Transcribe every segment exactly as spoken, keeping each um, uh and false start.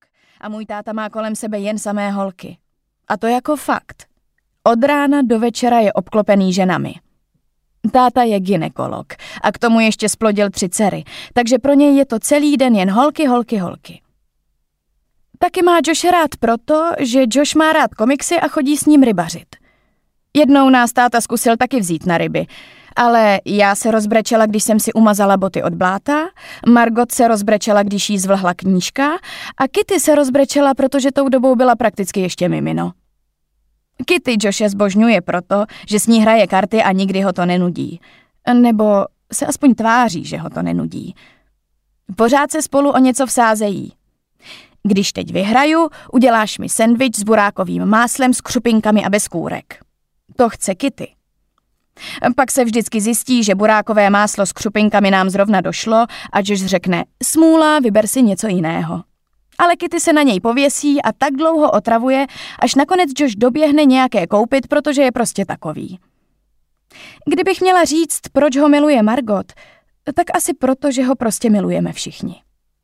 a můj táta má kolem sebe jen samé holky. A to jako fakt. Od rána do večera je obklopený ženami. Táta je gynekolog a k tomu ještě splodil tři dcery, takže pro něj je to celý den jen holky, holky, holky. Taky má Josh rád proto, že Josh má rád komiksy a chodí s ním rybařit. Jednou nás táta zkusil taky vzít na ryby, ale já se rozbrečela, když jsem si umazala boty od bláta, Margot se rozbrečela, když jí zvlhla knížka a Kitty se rozbrečela, protože tou dobou byla prakticky ještě mimino. Kitty Joshe zbožňuje proto, že s ní hraje karty a nikdy ho to nenudí. Nebo se aspoň tváří, že ho to nenudí. Pořád se spolu o něco vsázejí. Když teď vyhraju, uděláš mi sendvič s burákovým máslem s křupinkami a bez kůrek. To chce Kitty. Pak se vždycky zjistí, že burákové máslo s křupinkami nám zrovna došlo a Josh řekne, smůla, vyber si něco jiného. Ale Kitty se na něj pověsí a tak dlouho otravuje, až nakonec Josh doběhne nějaké koupit, protože je prostě takový. Kdybych měla říct, proč ho miluje Margot, tak asi proto, že ho prostě milujeme všichni.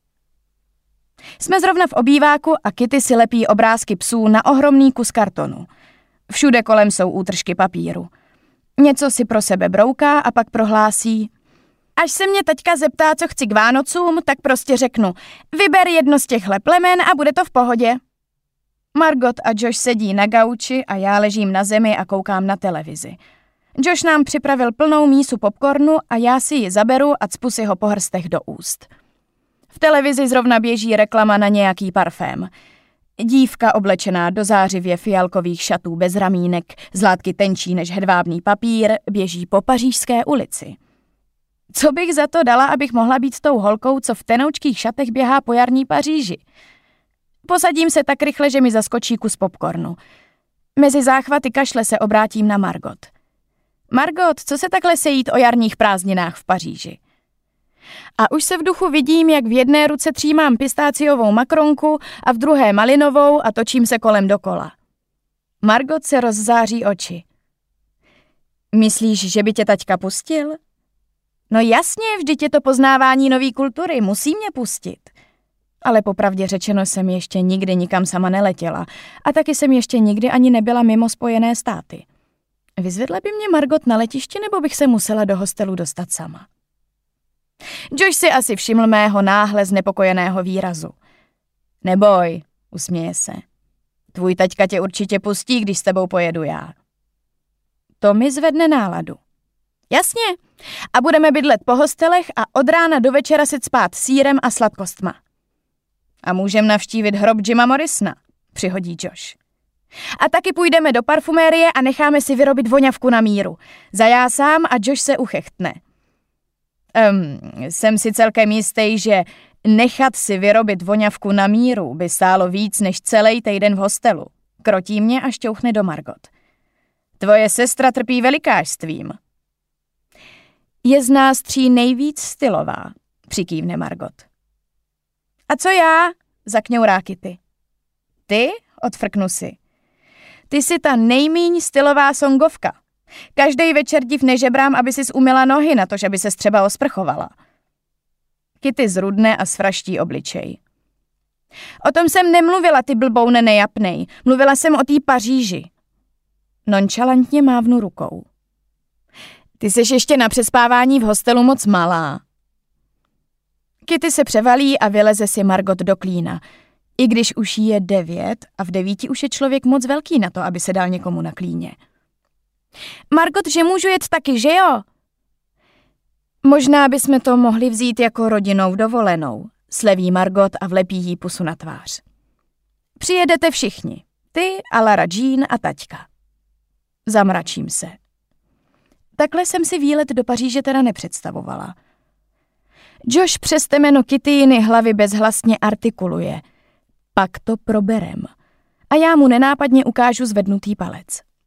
Jsme zrovna v obýváku a Kitty si lepí obrázky psů na ohromný kus kartonu. Všude kolem jsou útržky papíru. Něco si pro sebe brouká a pak prohlásí, až se mě taťka zeptá, co chci k Vánocům, tak prostě řeknu, vyber jedno z těchhle plemen a bude to v pohodě. Margot a Josh sedí na gauči a já ležím na zemi a koukám na televizi. Josh nám připravil plnou mísu popcornu a já si ji zaberu a cpu si ho po hrstech do úst. V televizi zrovna běží reklama na nějaký parfém. Dívka oblečená do zářivě fialkových šatů bez ramínek, z látky tenčí než hedvábný papír, běží po Pařížské ulici. Co bych za to dala, abych mohla být tou holkou, co v tenoučkých šatech běhá po jarní Paříži? Posadím se tak rychle, že mi zaskočí kus popcornu. Mezi záchvaty kašle se obrátím na Margot. Margot, co se takhle sejít o jarních prázdninách v Paříži? A už se v duchu vidím, jak v jedné ruce třímám pistáciovou makronku a v druhé malinovou a točím se kolem dokola. Margot se rozzáří oči. Myslíš, že by tě taťka pustil? No jasně, vždyť je to poznávání nový kultury, musí mě pustit. Ale popravdě řečeno jsem ještě nikdy nikam sama neletěla a taky jsem ještě nikdy ani nebyla mimo Spojené státy. Vyzvedla by mě Margot na letišti, nebo bych se musela do hostelu dostat sama? Josh si asi všiml mého náhle znepokojeného výrazu. Neboj, usměje se. Tvůj taťka tě určitě pustí, když s tebou pojedu já. To mi zvedne náladu. Jasně. A budeme bydlet po hostelech a od rána do večera si cpát sýrem a sladkostma. A můžem navštívit hrob Jima Morrisona, přihodí Josh. A taky půjdeme do parfumérie a necháme si vyrobit voňavku na míru. Zajásám a Josh se uchechtne. Um, jsem si celkem jistý, že nechat si vyrobit voňavku na míru by stálo víc než celý týden v hostelu. Krotí mě a šťouchne do Margot. Tvoje sestra trpí velikářstvím. Je z nás tří nejvíc stylová, přikývne Margot. A co já? Zakňourá Kitty. Ty? Odfrknu si. Ty jsi ta nejmíň stylová songovka. Každej večer div nežebrám, aby sis umyla nohy na to, že by ses třeba osprchovala. Kitty zrudne a svraští obličej. O tom jsem nemluvila, ty blboune nejapnej. Mluvila jsem o té Paříži. Nonchalantně mávnu rukou. Ty seš ještě na přespávání v hostelu moc malá. Kitty se převalí a vyleze si Margot do klína. I když už jí je devět a v devíti už je člověk moc velký na to, aby se dal někomu na klíně. Margot, že můžu jet taky, že jo? Možná bychom to mohli vzít jako rodinou dovolenou, sleví Margot a vlepí jí pusu na tvář. Přijedete všichni, ty a Lara Jean a taťka. Zamračím se. Takhle jsem si výlet do Paříže teda nepředstavovala. Josh přes temeno Kittyjiny hlavy bezhlasně artikuluje. Pak to proberem. A já mu nenápadně ukážu zvednutý palec.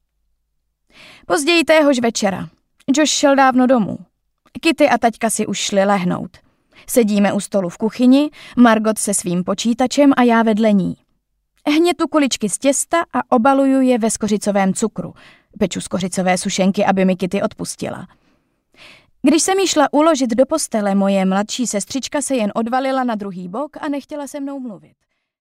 Později téhož večera. Josh šel dávno domů. Kitty a taťka si už šli lehnout. Sedíme u stolu v kuchyni, Margot se svým počítačem a já vedle ní. Hnětu kuličky z těsta a obaluju je ve skořicovém cukru. Peču skořicové sušenky, aby mi Kitty odpustila. Když jsem jí šla uložit do postele, moje mladší sestřička se jen odvalila na druhý bok a nechtěla se mnou mluvit.